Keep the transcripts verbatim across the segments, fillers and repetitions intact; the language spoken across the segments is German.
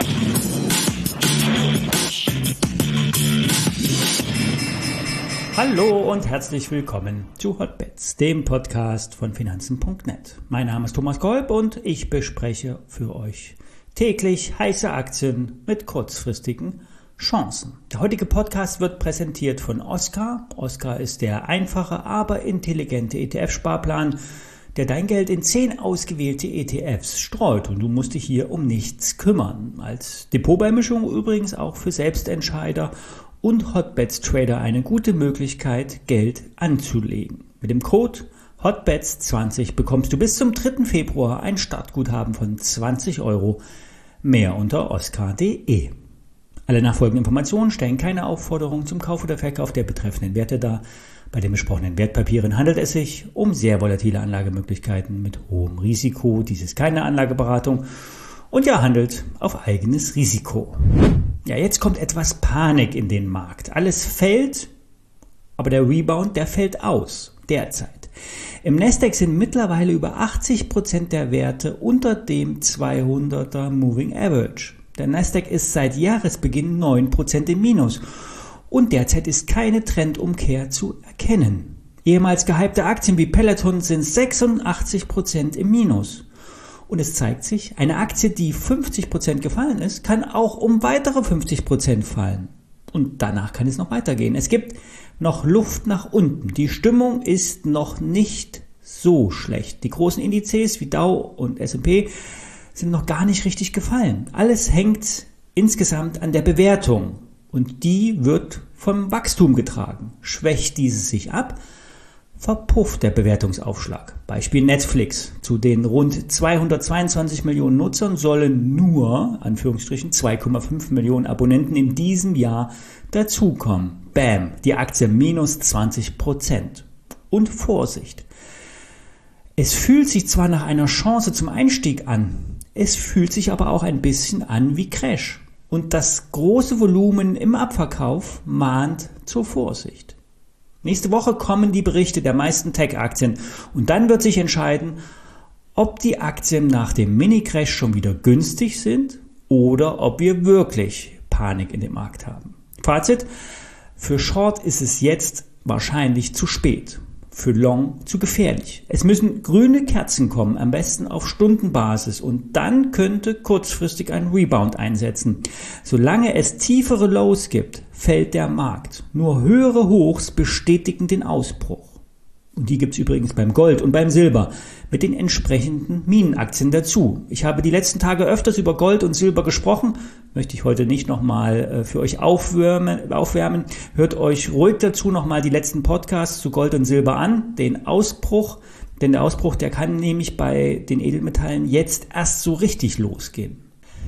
Hallo und herzlich willkommen zu Hotbets, dem Podcast von Finanzen punkt net. Mein Name ist Thomas Kolb und ich bespreche für euch täglich heiße Aktien mit kurzfristigen Chancen. Der heutige Podcast wird präsentiert von Oskar. Oskar ist der einfache, aber intelligente E T F-Sparplan, der dein Geld in zehn ausgewählte E T Fs streut und du musst dich hier um nichts kümmern. Als Depotbeimischung übrigens auch für Selbstentscheider und Hotbets-Trader eine gute Möglichkeit, Geld anzulegen. Mit dem Code Hotbets zwanzig bekommst du bis zum dritten Februar ein Startguthaben von zwanzig Euro. Mehr unter oskar punkt de. Alle nachfolgenden Informationen stellen keine Aufforderung zum Kauf oder Verkauf der betreffenden Werte dar. Bei den besprochenen Wertpapieren handelt es sich um sehr volatile Anlagemöglichkeiten mit hohem Risiko. Dies ist keine Anlageberatung und ihr handelt auf eigenes Risiko. Ja, jetzt kommt etwas Panik in den Markt. Alles fällt, aber der Rebound, der fällt aus, derzeit. Im Nasdaq sind mittlerweile über achtzig Prozent der Werte unter dem zweihunderter Moving Average. Der Nasdaq ist seit Jahresbeginn neun Prozent im Minus und derzeit ist keine Trendumkehr zu erkennen. Ehemals gehypte Aktien wie Peloton sind sechsundachtzig Prozent im Minus. Und es zeigt sich, eine Aktie, die fünfzig Prozent gefallen ist, kann auch um weitere fünfzig Prozent fallen. Und danach kann es noch weitergehen. Es gibt noch Luft nach unten. Die Stimmung ist noch nicht so schlecht. Die großen Indizes wie Dow und S und P sind noch gar nicht richtig gefallen. Alles hängt insgesamt an der Bewertung. Und die wird vom Wachstum getragen. Schwächt dieses sich ab, verpufft der Bewertungsaufschlag. Beispiel Netflix. Zu den rund zweihundertzweiundzwanzig Millionen Nutzern sollen nur, Anführungsstrichen, zwei Komma fünf Millionen Abonnenten in diesem Jahr dazukommen. Bam, die Aktie minus zwanzig Prozent. Und Vorsicht. Es fühlt sich zwar nach einer Chance zum Einstieg an, es fühlt sich aber auch ein bisschen an wie Crash. Und das große Volumen im Abverkauf mahnt zur Vorsicht. Nächste Woche kommen die Berichte der meisten Tech-Aktien und dann wird sich entscheiden, ob die Aktien nach dem Mini-Crash schon wieder günstig sind oder ob wir wirklich Panik in dem Markt haben. Fazit: Für Short ist es jetzt wahrscheinlich zu spät, für Long zu gefährlich. Es müssen grüne Kerzen kommen, am besten auf Stundenbasis und dann könnte kurzfristig ein Rebound einsetzen. Solange es tiefere Lows gibt, fällt der Markt. Nur höhere Hochs bestätigen den Ausbruch. Und die gibt es übrigens beim Gold und beim Silber mit den entsprechenden Minenaktien dazu. Ich habe die letzten Tage öfters über Gold und Silber gesprochen, möchte ich heute nicht nochmal für euch aufwärmen, aufwärmen. Hört euch ruhig dazu nochmal die letzten Podcasts zu Gold und Silber an, den Ausbruch, denn der Ausbruch, der kann nämlich bei den Edelmetallen jetzt erst so richtig losgehen.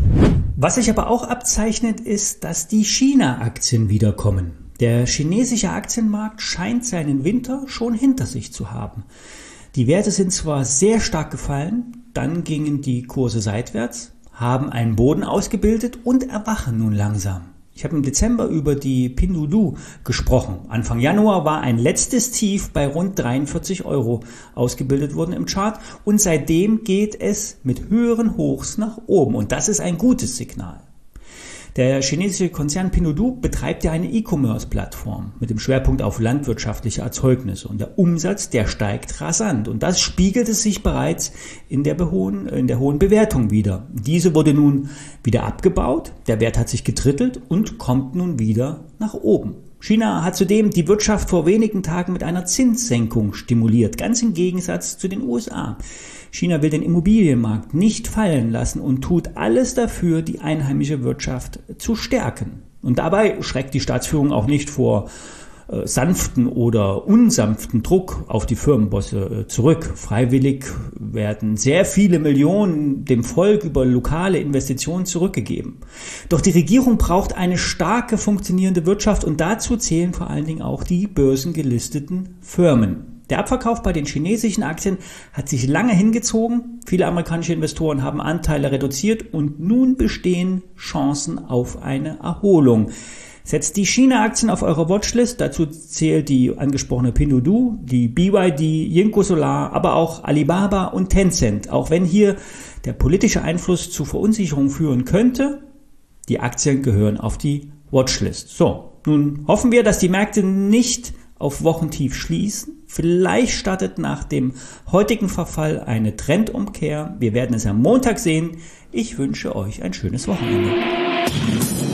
Was sich aber auch abzeichnet, ist, dass die China-Aktien wiederkommen. Der chinesische Aktienmarkt scheint seinen Winter schon hinter sich zu haben. Die Werte sind zwar sehr stark gefallen, dann gingen die Kurse seitwärts, haben einen Boden ausgebildet und erwachen nun langsam. Ich habe im Dezember über die Pinduoduo gesprochen. Anfang Januar war ein letztes Tief bei rund dreiundvierzig Euro ausgebildet worden im Chart und seitdem geht es mit höheren Hochs nach oben und das ist ein gutes Signal. Der chinesische Konzern Pinduoduo betreibt ja eine E-Commerce-Plattform mit dem Schwerpunkt auf landwirtschaftliche Erzeugnisse und der Umsatz, der steigt rasant und das spiegelte sich bereits in der, hohen, in der hohen Bewertung wieder. Diese wurde nun wieder abgebaut, der Wert hat sich gedrittelt und kommt nun wieder nach oben. China hat zudem die Wirtschaft vor wenigen Tagen mit einer Zinssenkung stimuliert, ganz im Gegensatz zu den U S A. China will den Immobilienmarkt nicht fallen lassen und tut alles dafür, die einheimische Wirtschaft zu stärken. Und dabei schreckt die Staatsführung auch nicht vor äh, sanften oder unsanften Druck auf die Firmenbosse äh, zurück. Freiwillig werden sehr viele Millionen dem Volk über lokale Investitionen zurückgegeben. Doch die Regierung braucht eine starke, funktionierende Wirtschaft und dazu zählen vor allen Dingen auch die börsengelisteten Firmen. Der Abverkauf bei den chinesischen Aktien hat sich lange hingezogen. Viele amerikanische Investoren haben Anteile reduziert und nun bestehen Chancen auf eine Erholung. Setzt die China-Aktien auf eure Watchlist. Dazu zählt die angesprochene Pinduoduo, die B Y D, Jinko Solar, aber auch Alibaba und Tencent. Auch wenn hier der politische Einfluss zu Verunsicherung führen könnte, die Aktien gehören auf die Watchlist. So, nun hoffen wir, dass die Märkte nicht auf Wochentief schließen. Vielleicht startet nach dem heutigen Verfall eine Trendumkehr. Wir werden es am Montag sehen. Ich wünsche euch ein schönes Wochenende.